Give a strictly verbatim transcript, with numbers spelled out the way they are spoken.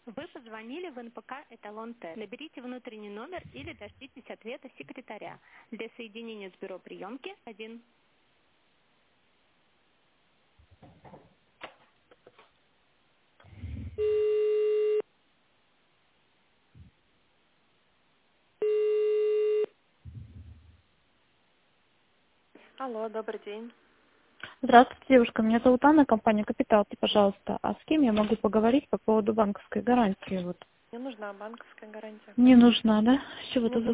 Вы позвонили в эн пэ ка «Эталон Т». Наберите внутренний номер или дождитесь ответа секретаря. Для соединения с бюро приемки один. Алло, добрый день. Здравствуйте, девушка. Меня зовут Анна, компания «Капитал». Пожалуйста, а с кем я могу поговорить по поводу банковской гарантии? Вот. Мне нужна банковская гарантия. Не нужна, да? С чего Не это